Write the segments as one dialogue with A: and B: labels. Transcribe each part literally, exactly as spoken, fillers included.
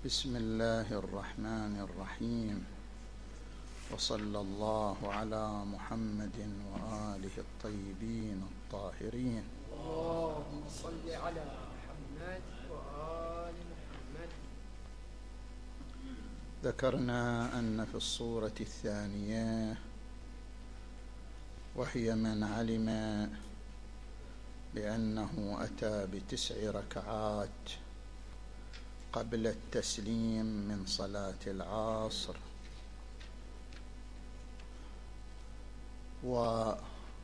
A: بسم الله الرحمن الرحيم، وصلى الله على محمد وآله الطيبين الطاهرين.
B: اللهم صل على محمد وآل محمد.
A: ذكرنا أن في الصورة الثانية، وهي من علم بأنه أتى بتسع ركعات قبل التسليم من صلاة العصر، وقد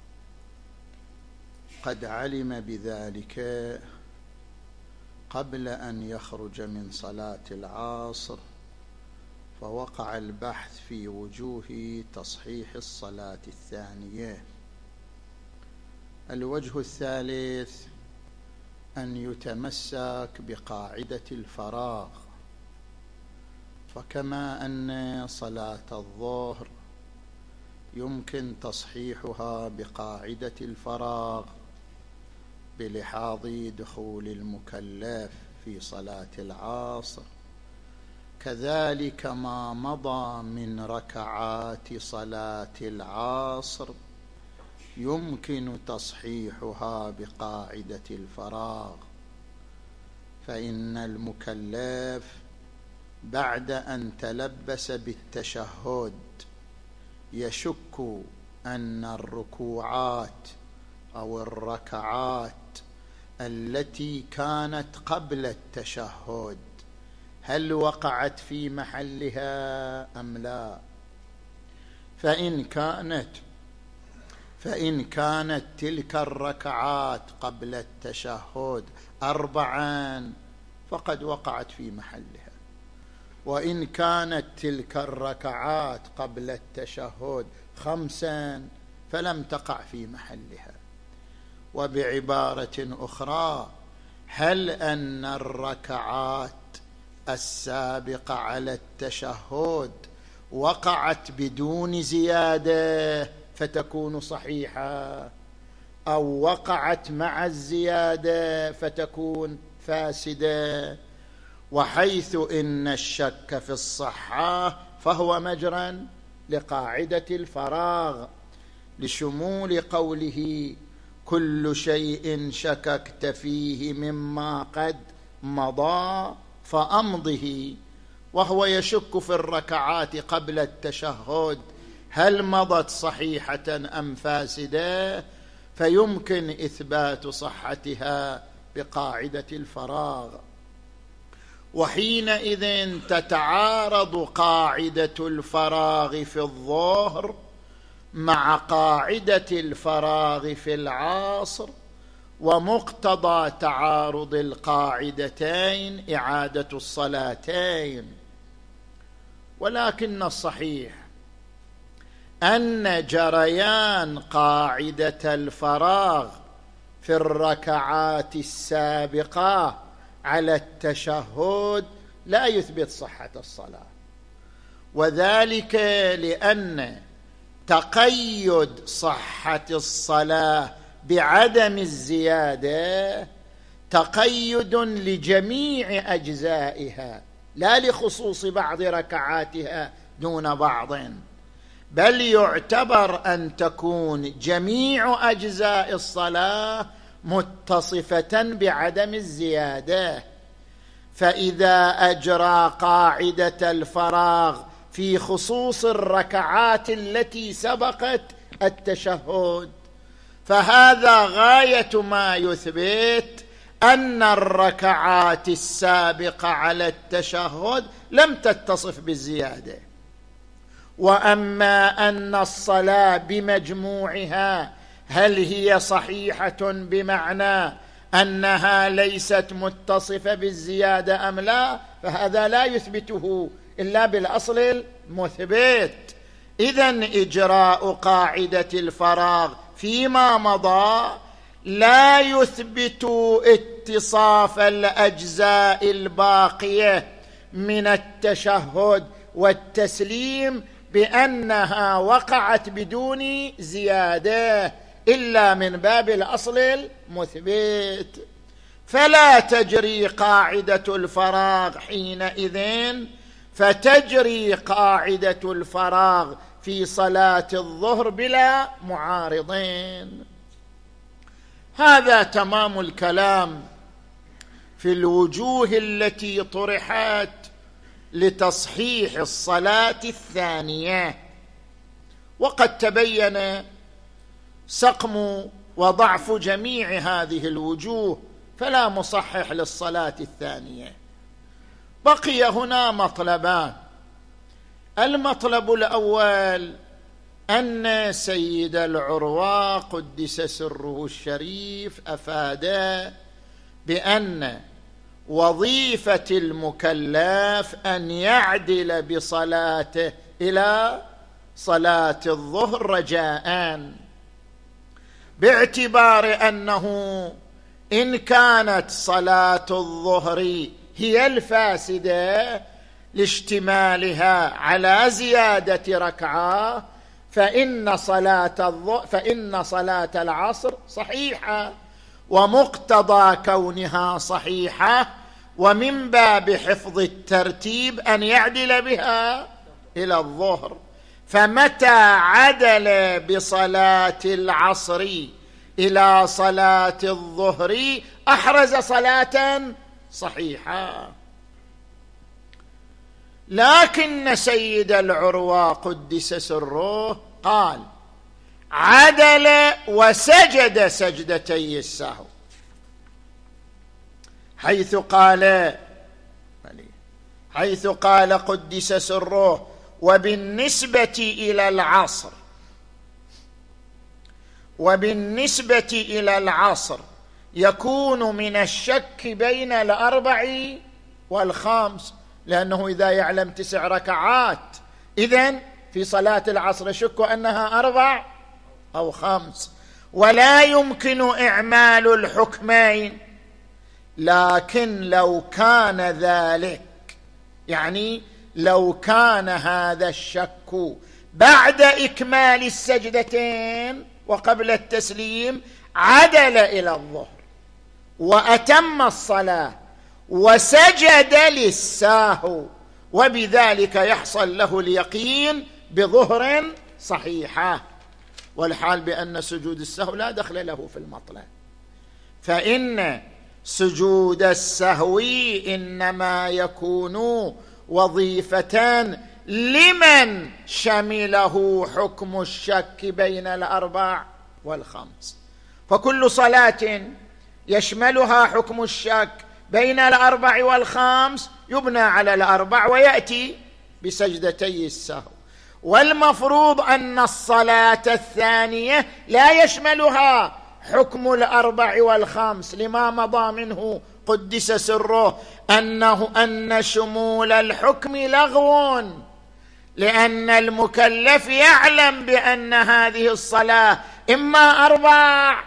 A: علم بذلك قبل أن يخرج من صلاة العصر، فوقع البحث في وجوه تصحيح الصلاة الثانية. الوجه الثالث أن يتمسك بقاعدة الفراغ، فكما أن صلاة الظهر يمكن تصحيحها بقاعدة الفراغ بلحاظ دخول المكلف في صلاة العصر، كذلك ما مضى من ركعات صلاة العصر يمكن تصحيحها بقاعدة الفراغ. فإن المكلف بعد أن تلبس بالتشهد يشك أن الركوعات أو الركعات التي كانت قبل التشهد هل وقعت في محلها أم لا. فإن كانت فإن كانت تلك الركعات قبل التشهد أربعا فقد وقعت في محلها، وإن كانت تلك الركعات قبل التشهد خمسا فلم تقع في محلها. وبعبارة أخرى، هل أن الركعات السابقة على التشهد وقعت بدون زيادة فتكون صحيحة، أو وقعت مع الزيادة فتكون فاسدة؟ وحيث إن الشك في الصحة فهو مجرى لقاعدة الفراغ، لشمول قوله كل شيء شككت فيه مما قد مضى فأمضه، وهو يشك في الركعات قبل التشهد هل مضت صحيحة أم فاسدة، فيمكن إثبات صحتها بقاعدة الفراغ. وحينئذ تتعارض قاعدة الفراغ في الظهر مع قاعدة الفراغ في العصر، ومقتضى تعارض القاعدتين إعادة الصلاتين. ولكن الصحيح أن جريان قاعدة الفراغ في الركعات السابقة على التشهد لا يثبت صحة الصلاة، وذلك لأن تقيد صحة الصلاة بعدم الزيادة تقيد لجميع أجزائها لا لخصوص بعض ركعاتها دون بعض، بل يعتبر أن تكون جميع أجزاء الصلاة متصفة بعدم الزيادة. فإذا أجرى قاعدة الفراغ في خصوص الركعات التي سبقت التشهد، فهذا غاية ما يثبت أن الركعات السابقة على التشهد لم تتصف بالزيادة. وأما أن الصلاة بمجموعها هل هي صحيحة بمعنى أنها ليست متصفة بالزيادة أم لا، فهذا لا يثبته إلا بالأصل المثبت. إذن إجراء قاعدة الفراغ فيما مضى لا يثبت اتصاف الأجزاء الباقية من التشهد والتسليم بأنها وقعت بدون زيادة إلا من باب الأصل المثبت. فلا تجري قاعدة الفراغ حينئذ، فتجري قاعدة الفراغ في صلاة الظهر بلا معارضين. هذا تمام الكلام في الوجوه التي طرحت لتصحيح الصلاة الثانية، وقد تبين سقم وضعف جميع هذه الوجوه، فلا مصحح للصلاة الثانية. بقي هنا مطلبان. المطلب الأول أن سيد العروة قدس سره الشريف أفاد بأن وظيفة المكلف أن يعدل بصلاته إلى صلاة الظهر رجاءً، باعتبار أنه إن كانت صلاة الظهر هي الفاسدة لاشتمالها على زيادة ركعة، فإن صلاة الظهر فإن صلاة العصر صحيحة، ومقتضى كونها صحيحة ومن باب حفظ الترتيب أن يعدل بها إلى الظهر. فمتى عدل بصلاة العصر إلى صلاة الظهر أحرز صلاة صحيحة. لكن سيد العروة قدس سره قال عدل وسجد سجدتي السهو، حيث قال حيث قال قدس سره وبالنسبة إلى العصر وبالنسبة إلى العصر يكون من الشك بين الأربع والخمس، لأنه إذا يعلم تسع ركعات إذن في صلاة العصر شك أنها أربع أو خمس، ولا يمكن إعمال الحكمين. لكن لو كان ذلك، يعني لو كان هذا الشك بعد إكمال السجدتين وقبل التسليم، عدل إلى الظهر وأتم الصلاة وسجد للساهو، وبذلك يحصل له اليقين بظهر صحيحة، والحال بأن سجود السهو لا دخل له في المطلب، فإن سجود السهو إنما يكون وظيفة لمن شمله حكم الشك بين الأربع والخمس. فكل صلاة يشملها حكم الشك بين الأربع والخمس يبنى على الأربع ويأتي بسجدتي السهو. والمفروض أن الصلاة الثانية لا يشملها حكم الأربع والخمس، لما مضى منه قدس سره أنه أن شمول الحكم لغو، لأن المكلف يعلم بأن هذه الصلاة إما أربع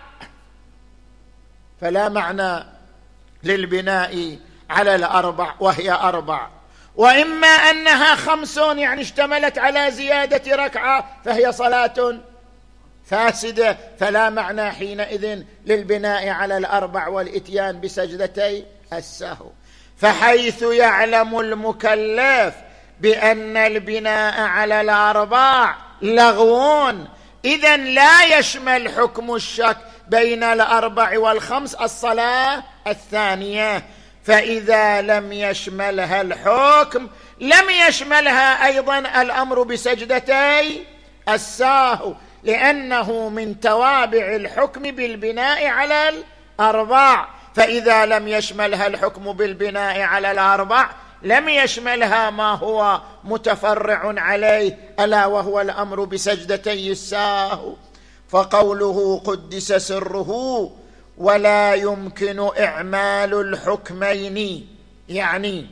A: فلا معنى للبناء على الأربع وهي أربع، وإما أنها خمس يعني اشتملت على زيادة ركعة فهي صلاة فاسدة، فلا معنى حينئذ للبناء على الأربع والإتيان بسجدتي السهو. فحيث يعلم المكلف بأن البناء على الأربع لغوون، إذن لا يشمل حكم الشك بين الأربع والخمس الصلاة الثانية، فإذا لم يشملها الحكم لم يشملها أيضا الأمر بسجدتي السهو، لأنه من توابع الحكم بالبناء على الأربع. فإذا لم يشملها الحكم بالبناء على الأربع لم يشملها ما هو متفرع عليه، ألا وهو الأمر بسجدتي السهو. فقوله قدس سره ولا يمكن إعمال الحكمين، يعني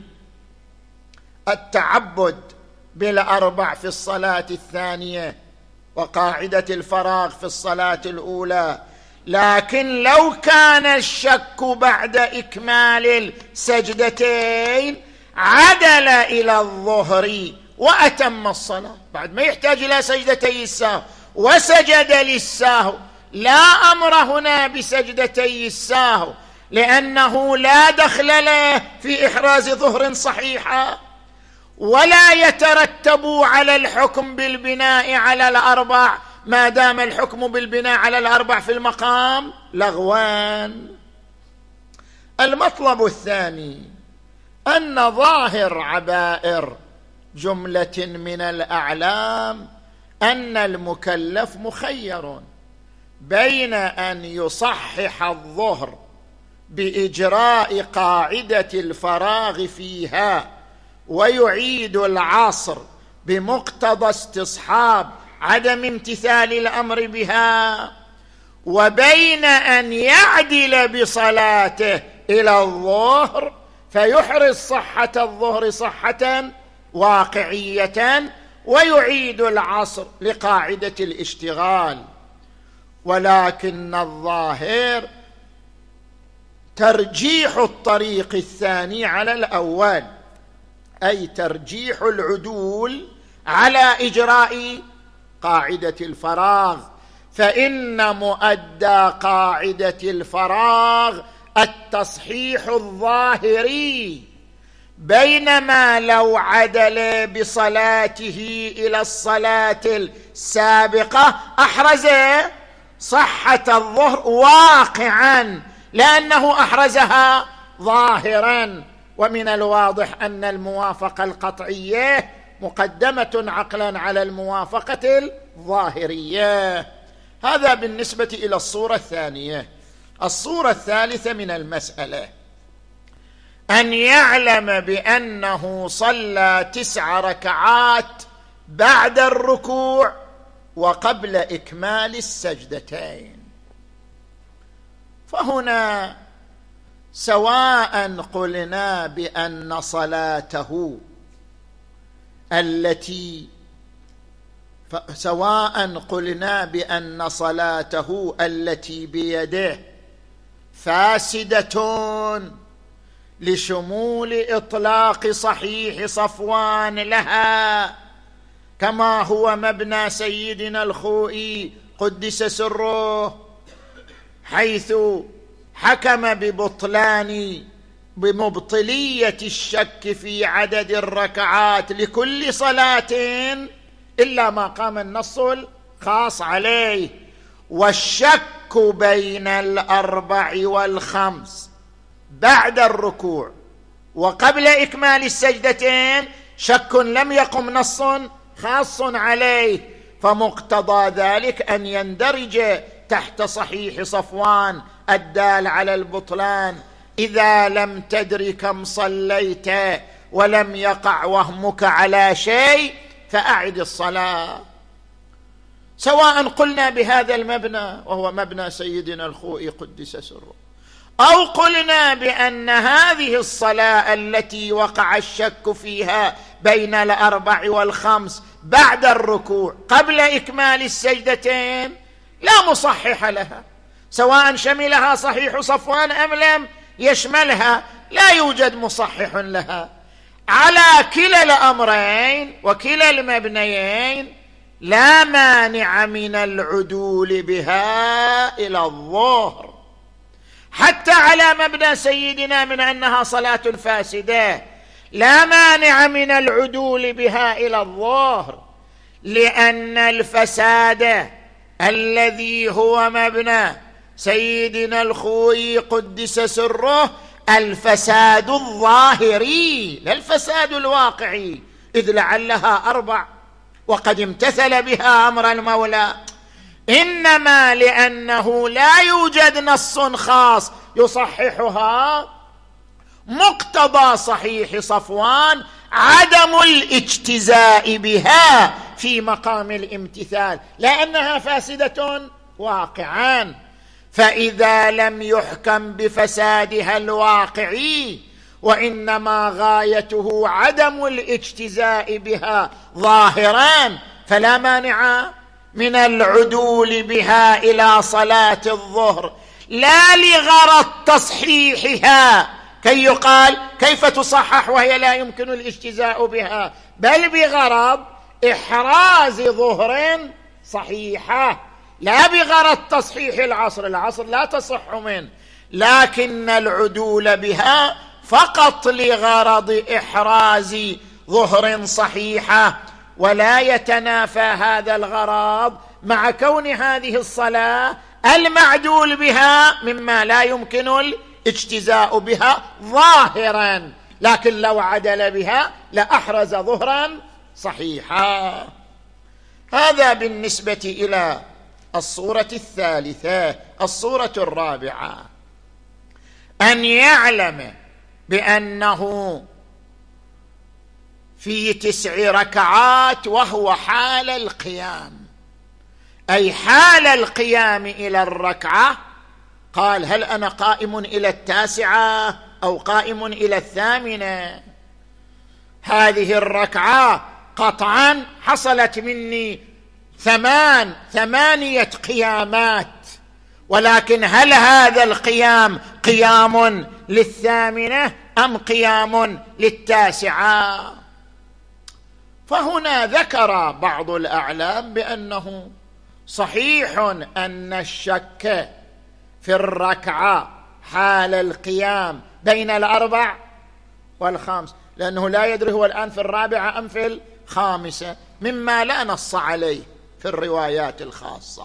A: التعبد بالأربع في الصلاة الثانية وقاعدة الفراغ في الصلاة الأولى، لكن لو كان الشك بعد إكمال السجدتين عدل إلى الظهر وأتم الصلاة بعد ما يحتاج إلى سجدتي السهو وسجد للسهو، لا أمر هنا بسجدتي السهو، لأنه لا دخل له في إحراز ظهر صحيحة، ولا يترتب على الحكم بالبناء على الأربع ما دام الحكم بالبناء على الأربع في المقام لغوان. المطلب الثاني أن ظاهر عبائر جملة من الأعلام أن المكلف مخير بين أن يصحح الظهر بإجراء قاعدة الفراغ فيها ويعيد العصر بمقتضى استصحاب عدم امتثال الأمر بها، وبين أن يعدل بصلاته إلى الظهر فيحرز صحة الظهر صحة واقعية ويعيد العصر لقاعدة الاشتغال. ولكن الظاهر ترجيح الطريق الثاني على الأول، أي ترجيح العدول على إجراء قاعدة الفراغ، فإن مؤدى قاعدة الفراغ التصحيح الظاهري، بينما لو عدل بصلاته إلى الصلاة السابقة أحرز صحة الظهر واقعا لأنه أحرزها ظاهرا. ومن الواضح أن الموافقة القطعية مقدمة عقلا على الموافقة الظاهرية. هذا بالنسبة إلى الصورة الثانية. الصورة الثالثة من المسألة أن يعلم بأنه صلى تسع ركعات بعد الركوع وقبل إكمال السجدتين. فهنا سواء قلنا بأن صلاته التي سواء قلنا بأن صلاته التي بيده فاسدة لشمول إطلاق صحيح صفوان لها، كما هو مبنى سيدنا الخوئي قدس سره، حيث حكم ببطلان بمبطلية الشك في عدد الركعات لكل صلاة إلا ما قام النص الخاص عليه. والشك بين الأربع والخمس بعد الركوع وقبل إكمال السجدتين شك لم يقم نص خاص عليه، فمقتضى ذلك أن يندرج تحت صحيح صفوان الدال على البطلان: إذا لم تدر كم صليت ولم يقع وهمك على شيء فأعد الصلاة. سواء قلنا بهذا المبنى وهو مبنى سيدنا الخوئي قدس سره، أو قلنا بأن هذه الصلاة التي وقع الشك فيها بين الأربع والخمس بعد الركوع قبل إكمال السجدتين لا مصحح لها، سواء شملها صحيح صفوان أم لم يشملها لا يوجد مصحح لها. على كلا الأمرين وكلا المبنيين لا مانع من العدول بها إلى الظهر، حتى على مبنى سيدنا من أنها صلاة فاسدة لا مانع من العدول بها إلى الظهر، لأن الفساد الذي هو مبنى سيدنا الخوئي قدس سره الفساد الظاهري لا الفساد الواقعي، إذ لعلها أربع وقد امتثل بها أمر المولى، إنما لأنه لا يوجد نص خاص يصححها، مقتضى صحيح صفوان عدم الاجتزاء بها في مقام الامتثال لأنها فاسدة واقعا. فإذا لم يحكم بفسادها الواقعي وإنما غايته عدم الاجتزاء بها ظاهرا فلا مانع من العدول بها إلى صلاة الظهر، لا لغرض تصحيحها كي يقال كيف تصحح وهي لا يمكن الاجتزاء بها، بل بغرض إحراز ظهر صحيحة، لا بغرض تصحيح العصر. العصر لا تصح منه، لكن العدول بها فقط لغرض إحراز ظهر صحيحة، ولا يتنافى هذا الغرض مع كون هذه الصلاة المعدول بها مما لا يمكن الاجتزاء بها ظاهرا، لكن لو عدل بها لأحرز ظهرا صحيحا. هذا بالنسبة إلى الصورة الثالثة. الصورة الرابعة أن يعلم بأنه في تسع ركعات وهو حال القيام، أي حال القيام إلى الركعة، قال هل أنا قائم إلى التاسعة أو قائم إلى الثامنة؟ هذه الركعة قطعا حصلت مني ثمان ثمانية قيامات، ولكن هل هذا القيام قيام للثامنة أم قيام للتاسعة؟ فهنا ذكر بعض الأعلام بأنه صحيح أن الشك في الركعة حال القيام بين الأربع والخامس، لأنه لا يدري هو الآن في الرابعة أم في الخامسة، مما لا نص عليه في الروايات الخاصة،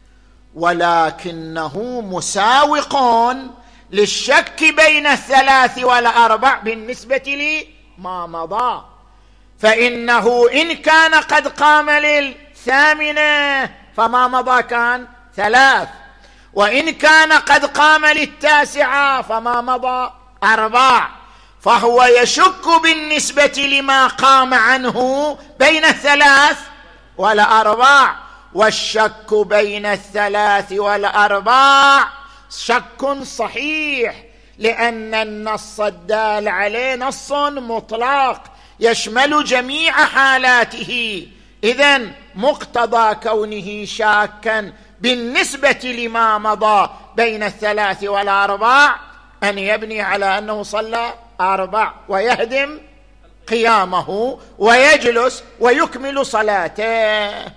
A: ولكنه مساوق للشك بين الثلاث والأربع بالنسبة لما مضى، فإنه إن كان قد قام للثامنة فما مضى كان ثلاث، وإن كان قد قام للتاسعة فما مضى أربع، فهو يشك بالنسبة لما قام عنه بين الثلاث والأربع، والشك بين الثلاث والأربع شك صحيح، لأن النص الدال عليه نص مطلق يشمل جميع حالاته، إذن مقتضى كونه شاكا بالنسبة لما مضى بين الثلاث والأربع أن يبني على أنه صلى أربع ويهدم قيامه ويجلس ويكمل صلاته.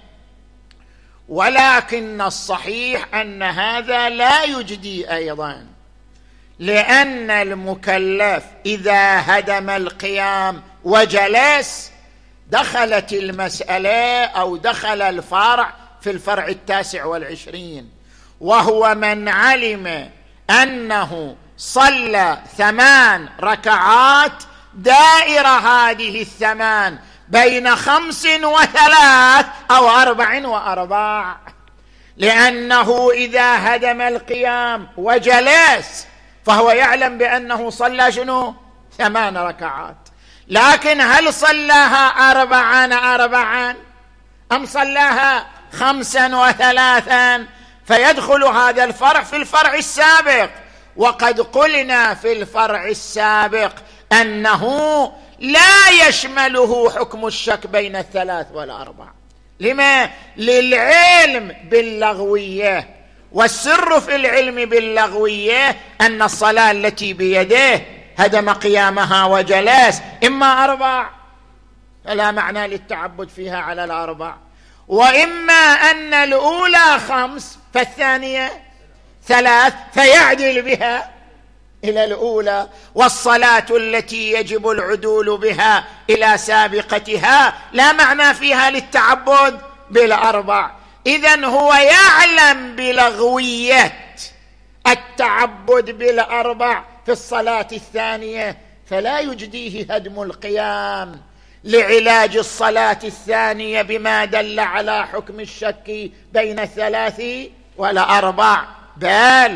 A: ولكن الصحيح أن هذا لا يجدي أيضا، لأن المكلف إذا هدم القيام وجلس دخلت المسألة أو دخل الفرع في الفرع التاسع والعشرين، وهو من علم أنه صلى ثمان ركعات دائرة هذه الثمان بين خمس وثلاث أو أربع وأرباع، لأنه إذا هدم القيام وجلس فهو يعلم بأنه صلى شنو؟ ثمان ركعات، لكن هل صلاها أربعا أربعا أم صلاها خمسا وثلاثا؟ فيدخل هذا الفرع في الفرع السابق، وقد قلنا في الفرع السابق أنه لا يشمله حكم الشك بين الثلاث والأربع. لما؟ للعلم باللغوية، والسر في العلم باللغوية أن الصلاة التي بيده هدم قيامها وجلس إما أربع فلا معنى للتعبد فيها على الأربع، وإما أن الأولى خمس فالثانية ثلاث فيعدل بها إلى الأولى، والصلاة التي يجب العدول بها إلى سابقتها لا معنى فيها للتعبد بالأربع. إذن هو يعلم بلغوية التعبد بالأربع في الصلاة الثانية، فلا يجديه هدم القيام لعلاج الصلاة الثانية بما دل على حكم الشك بين الثلاث والأربع، بل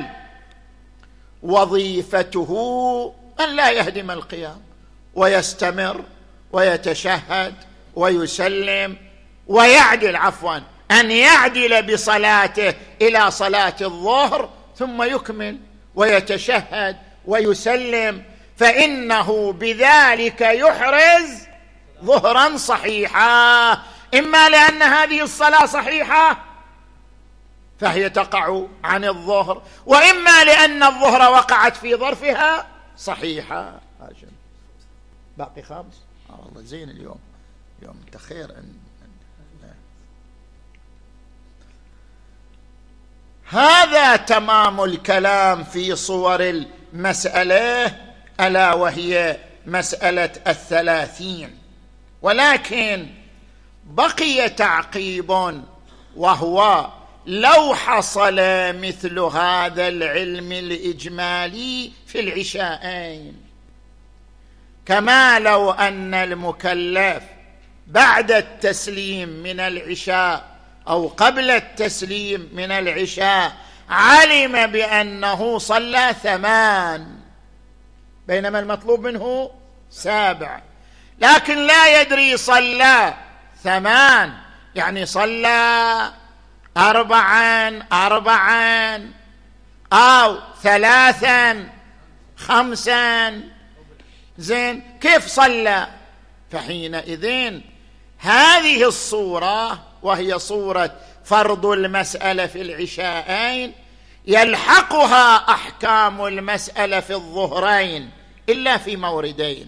A: وظيفته أن لا يهدم القيام ويستمر ويتشهد ويسلم ويعدل، عفوا أن يعدل بصلاته إلى صلاة الظهر ثم يكمل ويتشهد ويسلم، فإنه بذلك يحرز ظهرا صحيحا، إما لأن هذه الصلاة صحيحة فهي تقع عن الظهر، وإما لأن الظهر وقعت في ظرفها صحيحة. باقي خامس. آه والله زين اليوم، يوم تخير. هذا تمام الكلام في صور المسألة، ألا وهي مسألة الثلاثين. ولكن بقي تعقيب، وهو لو حصل مثل هذا العلم الإجمالي في العشاءين، كما لو أن المكلف بعد التسليم من العشاء أو قبل التسليم من العشاء علم بأنه صلى ثمان، بينما المطلوب منه سابع، لكن لا يدري صلى ثمان يعني صلى أربعا أربعا أو ثلاثا خمسا، زين كيف صلى؟ فحينئذ هذه الصورة، وهي صورة فرض المسألة في العشاءين، يلحقها أحكام المسألة في الظهرين إلا في موردين.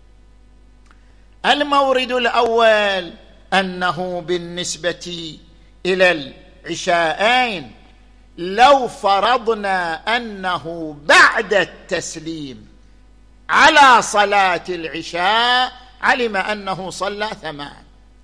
A: المورد الأول أنه بالنسبة إلى العشاءين لو فرضنا أنه بعد التسليم على صلاة العشاء علم أنه صلى ثمان،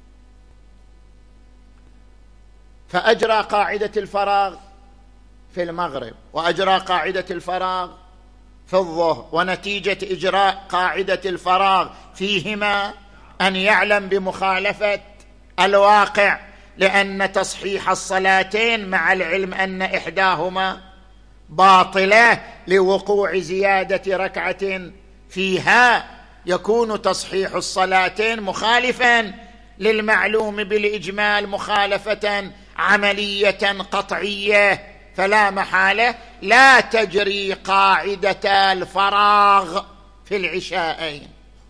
A: فأجرى قاعدة الفراغ في المغرب وأجرى قاعدة الفراغ في الظهر، ونتيجة إجراء قاعدة الفراغ فيهما أن يعلم بمخالفة الواقع، لأن تصحيح الصلاتين مع العلم أن إحداهما باطلة لوقوع زيادة ركعة فيها، يكون تصحيح الصلاتين مخالفا للمعلوم بالإجمال مخالفة عملية قطعية، فلا محالة لا تجري قاعدة الفراغ في العشاءين.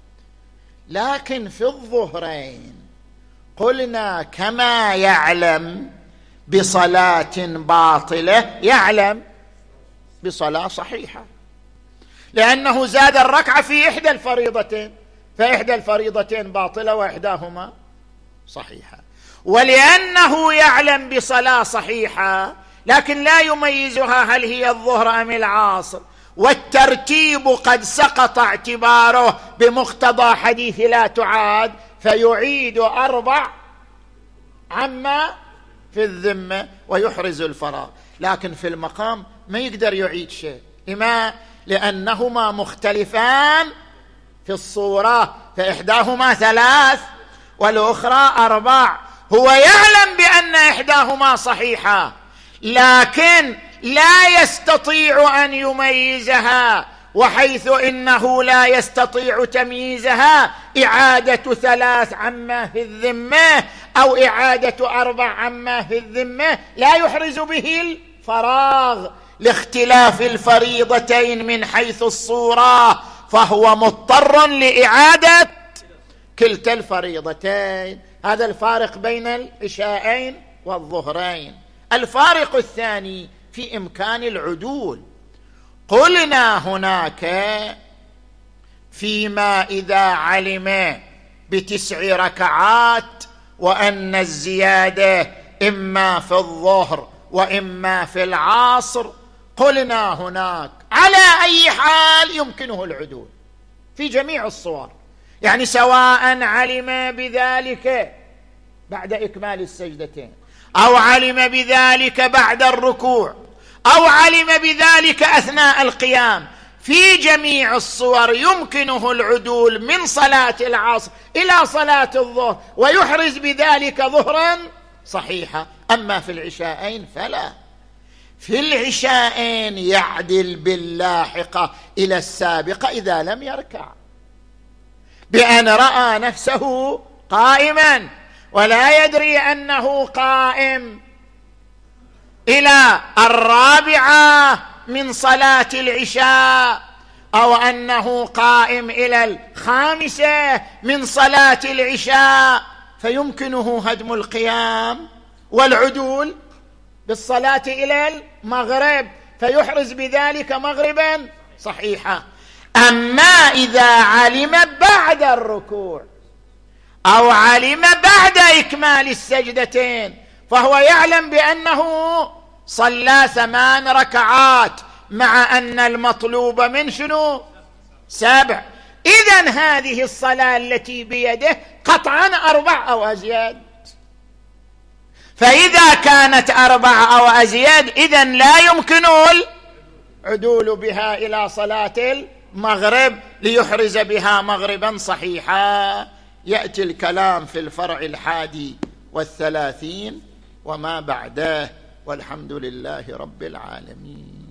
A: لكن في الظهرين قلنا كما يعلم بصلاة باطلة يعلم بصلاة صحيحة، لأنه زاد الركعة في إحدى الفريضتين، فإحدى الفريضتين باطلة وإحداهما صحيحة. ولأنه يعلم بصلاة صحيحة لكن لا يميزها هل هي الظهر أم العصر، والترتيب قد سقط اعتباره بمقتضى حديث لا تعاد، فيعيد أربع عما في الذمة ويحرز الفراغ. لكن في المقام ما يقدر يعيد شيء، لما؟ لأنهما مختلفان في الصورة، فإحداهما ثلاث والأخرى أربع. هو يعلم بأن إحداهما صحيحة لكن لا يستطيع أن يميزها، وحيث إنه لا يستطيع تمييزها إعادة ثلاث عما في الذمة أو إعادة أربع عما في الذمة لا يحرز به الفراغ لاختلاف الفريضتين من حيث الصورة، فهو مضطر لإعادة كلتا الفريضتين. هذا الفارق بين العشاءين والظهرين. الفارق الثاني في إمكان العدول. قلنا هناك فيما إذا علم بتسع ركعات وأن الزيادة إما في الظهر وإما في العصر، قلنا هناك على أي حال يمكنه العدول في جميع الصور، يعني سواء علم بذلك بعد إكمال السجدتين أو علم بذلك بعد الركوع أو علم بذلك أثناء القيام، في جميع الصور يمكنه العدول من صلاة العصر إلى صلاة الظهر ويحرز بذلك ظهرا صحيحة. أما في العشاءين فلا، في العشاءين يعدل باللاحقة إلى السابقة إذا لم يركع، بأن رأى نفسه قائما ولا يدري أنه قائم إلى الرابعة من صلاة العشاء، أو أنه قائم إلى الخامسة من صلاة العشاء، فيمكنه هدم القيام والعدول بالصلاة إلى المغرب فيحرز بذلك مغربا صحيحا. أما إذا علم بعد الركوع أو علم بعد إكمال السجدتين فهو يعلم بأنه صلى ثمان ركعات مع أن المطلوب من شنو؟ سبع. إذن هذه الصلاة التي بيده قطعا أربع أو أزيد. فإذا كانت أربع أو أزيد إذن لا يمكن العدول بها إلى صلاة المغرب ليحرز بها مغربا صحيحا. يأتي الكلام في الفرع الحادي والثلاثين وما بعده، والحمد لله رب العالمين.